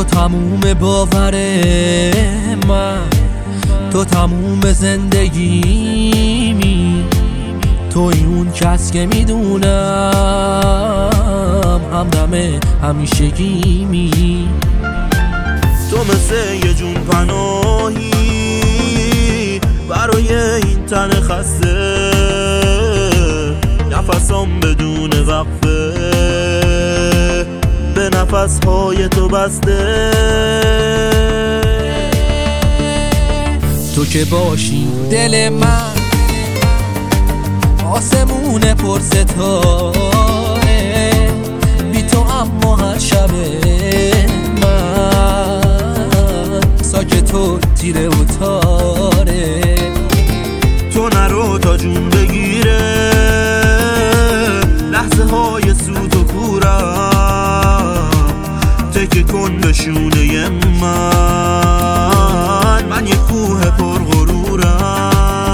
تو تموم باور من، تو تموم زندگیمی، توی اون کس که میدونم همدم همیشگیمی. تو مثل یه جون پناهی برای این تن خسته، نفسام بدون وقفه به نفسهای تو بسته. تو که باشی دل من، آسمون پر ستاره، بی تو اما هر شب من ساکت و تیره و تاره. تو نرو تا جون بگیره لحظه های سوت و کورم، تکه کن به شونه من یه کوه پرغرورم.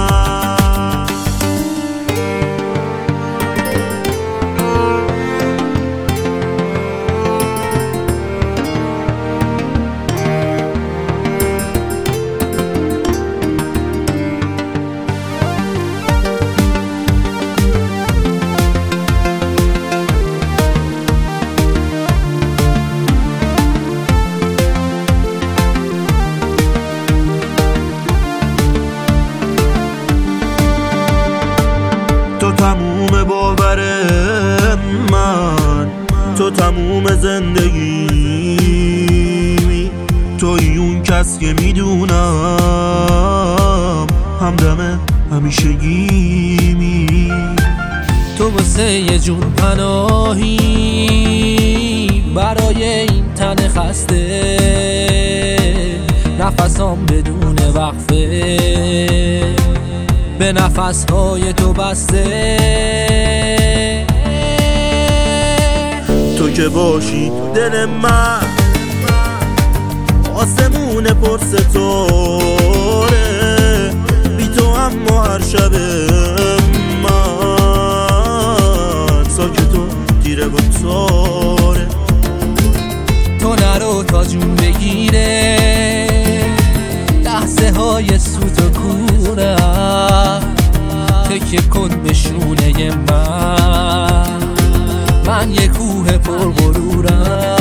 تو تموم باور من، تو تموم زندگی، توی اون کس که میدونم همدم همیشگیمی. تو واسه یه جون پناهی برای این تن خسته، نفسام بدون وقفه به نفسهای تو بسته. تو که باشی دل من، آسمون پر ستاره، بی تو اما هر شب من ساکت و تیره و تاره. تو نرو تا جون بگیره لحظه های سوت و کورم، تکه کن به شونه من یه کوه پرغرورم.